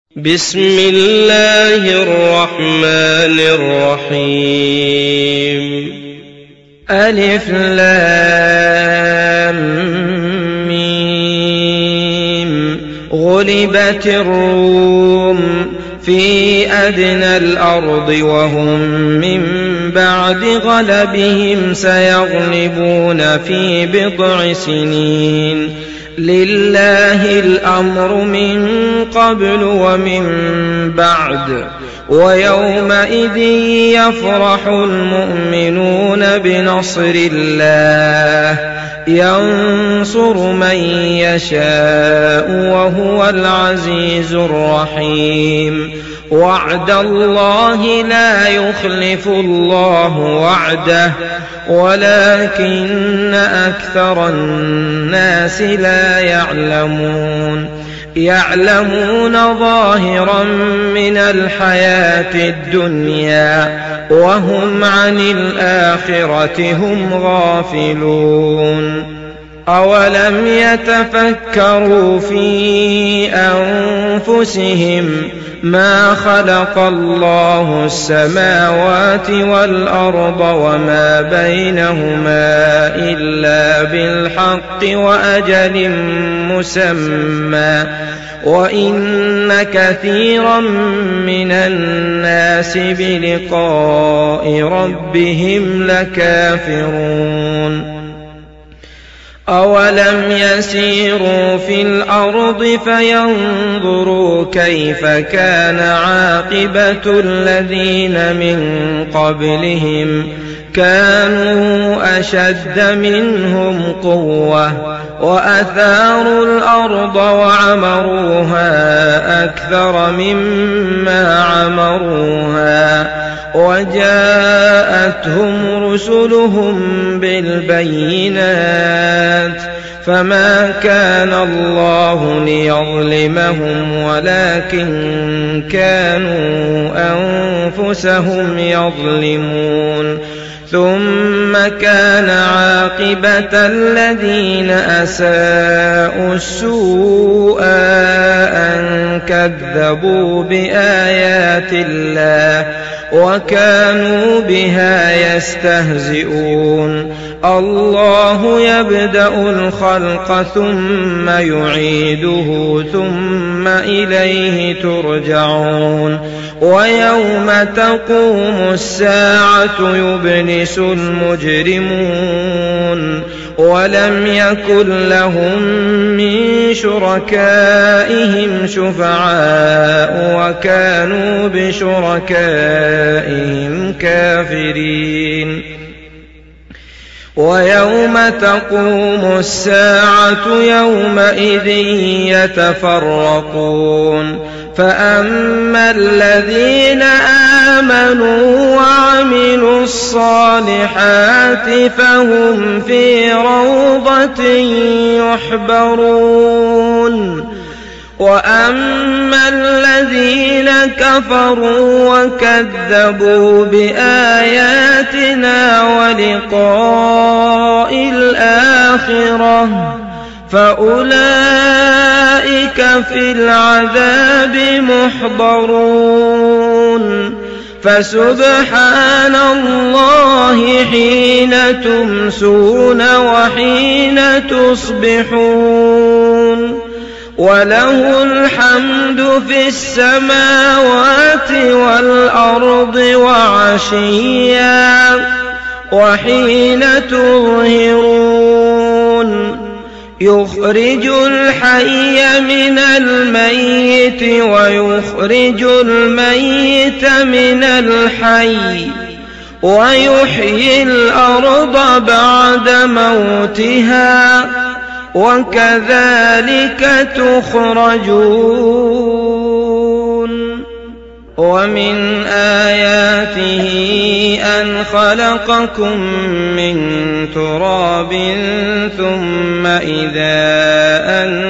بسم الله الرحمن الرحيم. ألف لام ميم. غلبت الروم في أدنى الأرض وهم من بعد غلبهم سيغلبون في بضع سنين. لله الأمر من قبل ومن بعد. ويومئذ يفرح المؤمنون بنصر الله ينصر من يشاء وهو العزيز الرحيم. وعد الله لا يخلف الله وعده ولكن أكثر الناس لا يعلمون ظاهرا من الحياة الدنيا وهم عن الآخرة هم غافلون. أولم يتفكروا في أنفسهم ما خلق الله السماوات والأرض وما بينهما إلا بالحق وأجل مسمى وإن كثيرا من الناس بلقاء ربهم لكافرون. أولم يسيروا في الأرض فينظروا كيف كان عاقبة الذين من قبلهم كانوا أشد منهم قوة وأثاروا الأرض وعمروها أكثر مما عمروها وجاءتهم رسلهم بالبينات فما كان الله ليظلمهم ولكن كانوا أنفسهم يظلمون. ثم كان عاقبة الذين أساءوا السوء أن كذبوا بآيات الله وكانوا بها يستهزئون. الله يبدأ الخلق ثم يعيده ثم إليه ترجعون. ويوم تقوم الساعة يبلس المجرمون ولم يكن لهم من شركائهم شفعاء وكانوا بشركائهم كافرين. ويوم تقوم الساعة يومئذ يتفرقون فأما الذين آمنوا وعملوا الصالحات فهم في روضة يحبرون. وأما الذين كفروا وكذبوا بآياتنا ولقاء الآخرة فأولئك في العذاب محضرون. فسبحان الله حين تمسون وحين تصبحون وله الحمد في السماوات والأرض وعشيا وحين تظهرون. يخرج الحي من الميت ويخرج الميت من الحي ويحيي الأرض بعد موتها وكذلك تخرجون. ومن آياته أن خلقكم من تراب ثم إذا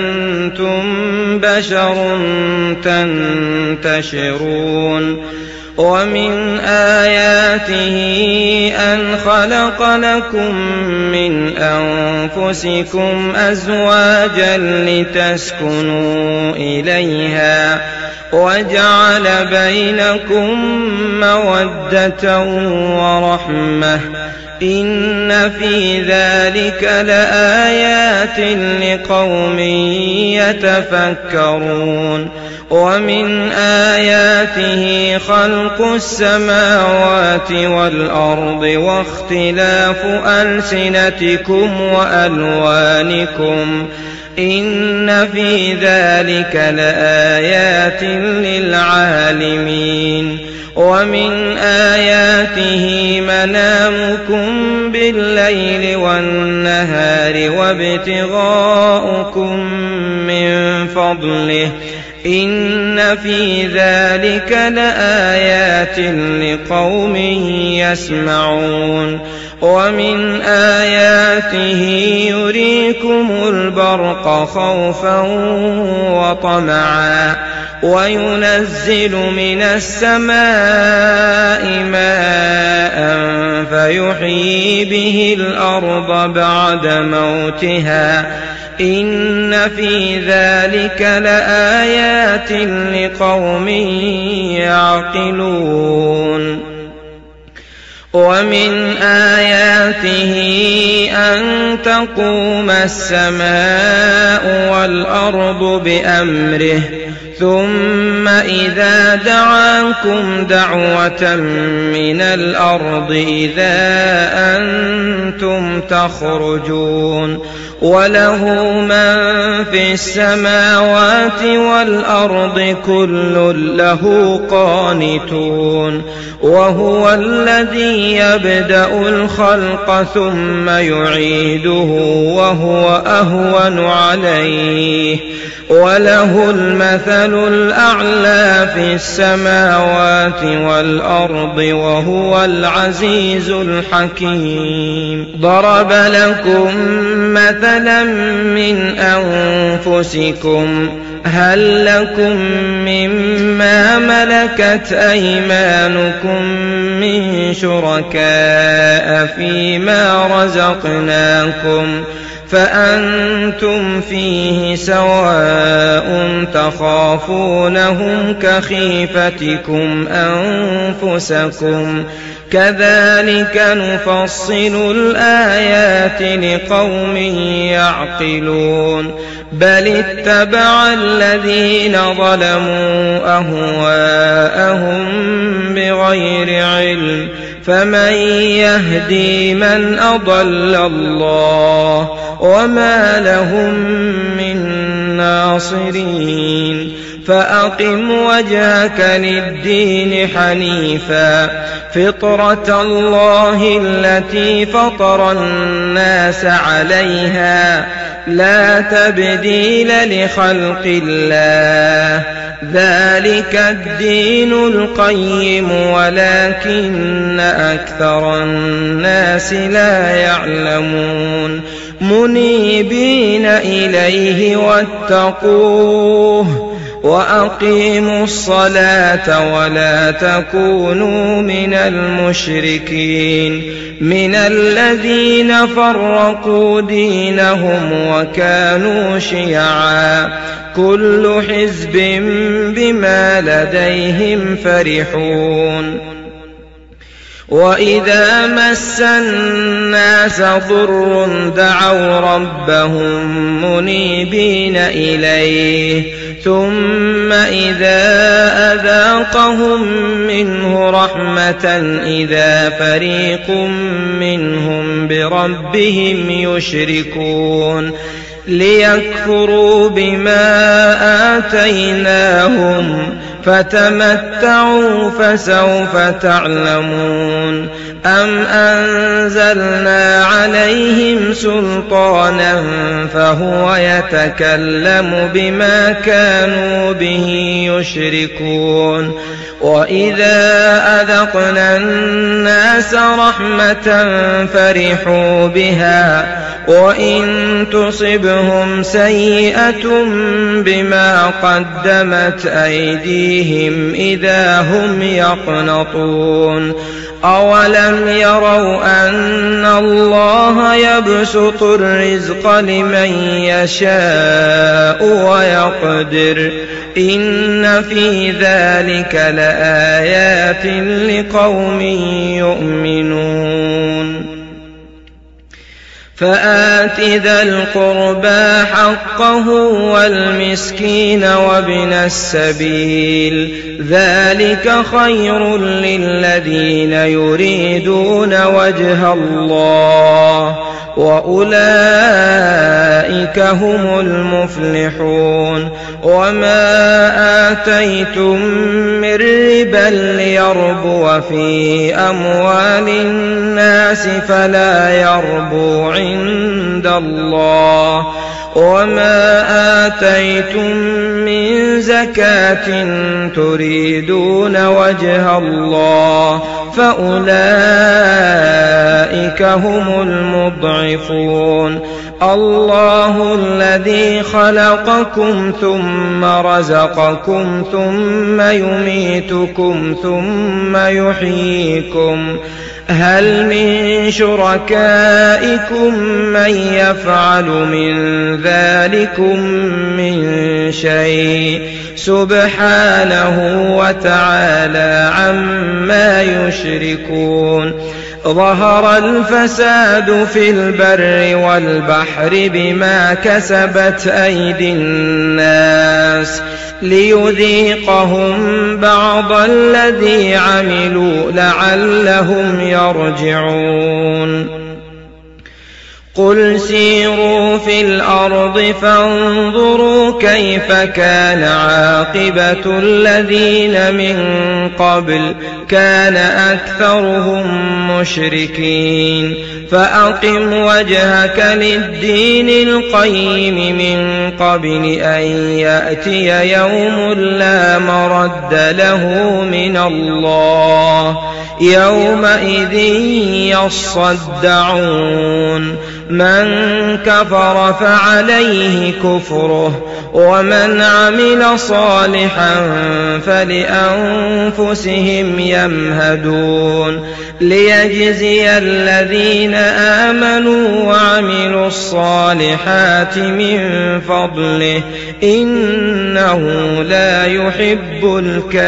أنتم بشر تنتشرون. ومن آياته أن خلق لكم من أنفسكم أزواجا لتسكنوا إليها وجعل بينكم مودة ورحمة إن في ذلك لآيات لقوم يتفكرون ومن آياته خلق السماوات والأرض واختلاف ألسنتكم وألوانكم إن في ذلك لآيات للعالمين ومن آياته منامكم بالليل والنهار وابتغاؤكم من فضله إن في ذلك لآيات لقوم يسمعون ومن آياته يريكم البرق خوفا وطمعا وينزل من السماء ماء فيحيي به الأرض بعد موتها إن في ذلك لآيات لقوم يعقلون ومن آياته أن تقوم السماء والأرض بأمره ثم إذا دعاكم دعوة من الأرض إذا أنتم تخرجون وله من في السماوات والأرض كل له قانتون وهو الذي يبدأ الخلق ثم يعيده وهو أهون عليه وله المثل الأعلى في السماوات والأرض وهو العزيز الحكيم ضرب لكم مثلا من أنفسكم هل لكم مما ملكت أيمانكم من شركاء فيما رزقناكم فأنتم فيه سواء تخافونهم كخيفتكم أنفسكم كذلك نفصل الآيات لقوم يعقلون بل اتبع الذين ظلموا أهواءهم بغير علم فمن يهدي من أضل الله وما لهم من ناصرين فأقم وجهك للدين حنيفا فطرة الله التي فطر الناس عليها لا تبديل لخلق الله ذلك الدين القيم ولكن أكثر الناس لا يعلمون منيبين إليه واتقوه وأقيموا الصلاة ولا تكونوا من المشركين من الذين فرقوا دينهم وكانوا شيعا كل حزب بما لديهم فرحون وإذا مس الناس ضر دعوا ربهم منيبين إليه ثم إذا أذاقهم منه رحمة إذا فريق منهم بربهم يشركون ليكفروا بما آتيناهم فتمتعوا فسوف تعلمون أم أنزلنا عليهم سلطانا فهو يتكلم بما كانوا به يشركون وإذا أذقنا الناس رحمة فرحوا بها وإن تصبهم تصبهم سيئة بما قدمت أيديهم إذا هم يقنطون أولم يروا أن الله يبسط الرزق لمن يشاء ويقدر إن في ذلك لآيات لقوم يؤمنون فآت ذا القربى حقه والمسكين وابن السبيل ذلك خير للذين يريدون وجه الله وأولئك هم المفلحون وما آتيتم من ربا ليربو في أموال الناس فلا يربو عند الله وما آتيتم من زكاة تريدون وجه الله فأولئك هم المضعفون الله الذي خلقكم ثم رزقكم ثم يميتكم ثم يحييكم هل من شركائكم من يفعل من ذلكم من شيء سبحانه وتعالى عما يشركون ظهر الفساد في البر والبحر بما كسبت أيدي الناس ليذيقهم بعض الذي عملوا لعلهم يرجعون قل سيروا في الأرض فانظروا كيف كان عاقبة الذين من قبل كان أكثرهم مشركين فأقم وجهك للدين القيم من قبل أن يأتي يوم لا مرد له من الله يومئذ يصدعون من كفر فعليه كفره ومن عمل صالحا فلأنفسهم يمهدون ليجزي الذين آمنوا وعملوا الصالحات من فضله إنه لا يحب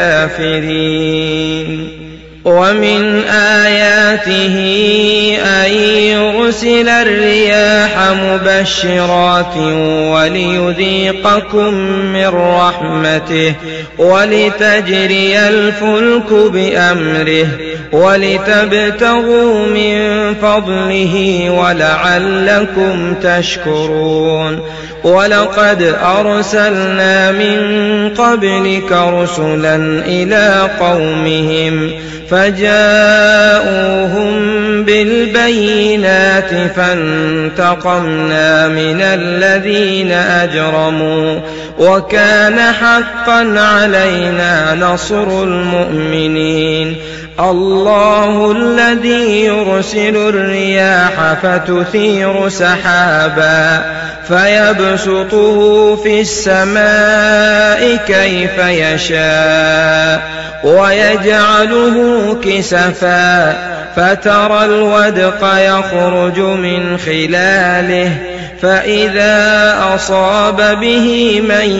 الكافرين ومن آياته أن يرسل الرياح مبشرات وليذيقكم من رحمته ولتجري الفلك بأمره ولتبتغوا من فضله ولعلكم تشكرون ولقد أرسلنا من قبلك رسلا إلى قومهم فجاءوهم بالبينات فانتقمنا من الذين أجرموا وكان حقا علينا نصر المؤمنين الله الذي يرسل الرياح فتثير سحابا فيبسطه في السماء كيف يشاء ويجعله كسفا فترى الودق يخرج من خلاله فإذا أصاب به من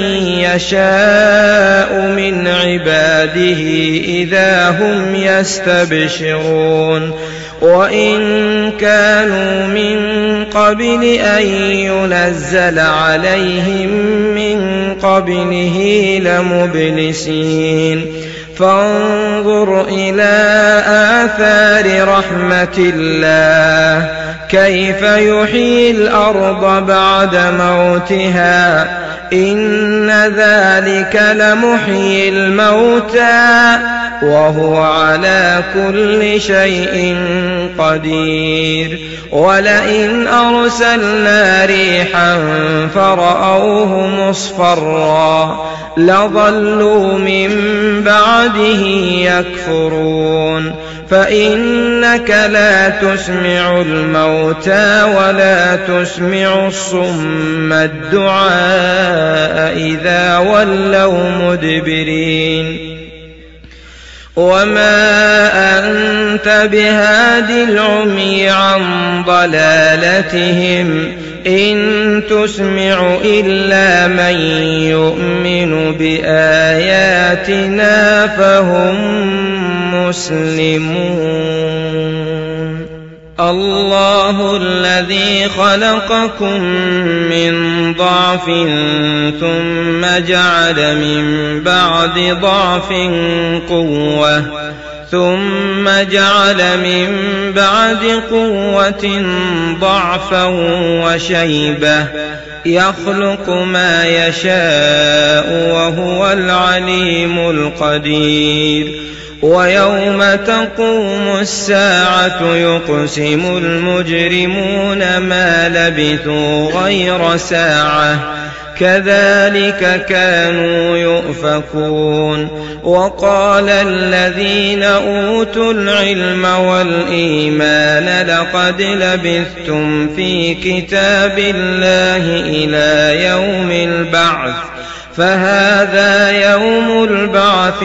يشاء من عباده إذا هم يستبشرون وإن كانوا من قبل أن ينزل عليهم من قبله لمبلسين فانظر إلى آثار رحمة الله كيف يحيي الأرض بعد موتها إن ذلك لمحيي الموتى وهو على كل شيء قدير ولئن أرسلنا ريحا فرأوه مصفرا لظلوا من بعده يكفرون فإنك لا تسمع الموتى ولا تسمع الصم الدعاء إذا ولوا مدبرين وما أنت بهاد العمي عن ضلالتهم إن تسمع إلا من يؤمن بآياتنا فهم مسلمون الله الذي خلقكم من ضعف ثم جعل من بعد ضعف قوة ثم جعل من بعد قوة ضعفا وشيبة يخلق ما يشاء وهو العليم القدير ويوم تقوم الساعة يقسم المجرمون ما لبثوا غير ساعة كذلك كانوا يؤفكون وقال الذين أوتوا العلم والإيمان لقد لبثتم في كتاب الله إلى يوم البعث فهذا يوم البعث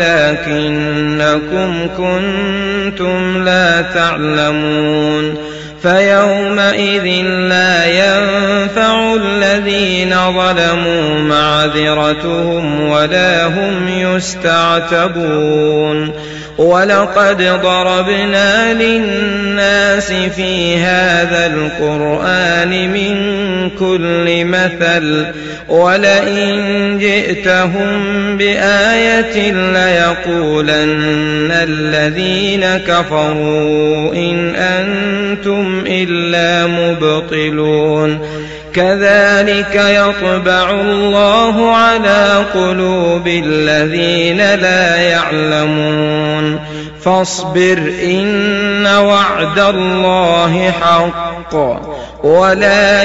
ولكنكم كنتم لا تعلمون فيومئذ لا ينفع الذين ظلموا معذرتهم ولا هم يستعتبون ولقد ضربنا للناس في هذا القرآن من كل مثل ولئن جئتهم بآية ليقولن الذين كفروا إن أنتم إلا مبطلون كذلك يطبع الله على قلوب الذين لا يعلمون فاصبر إن وعد الله حق ولا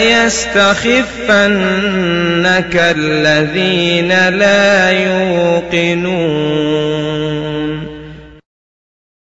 يستخفنك الذين لا يوقنون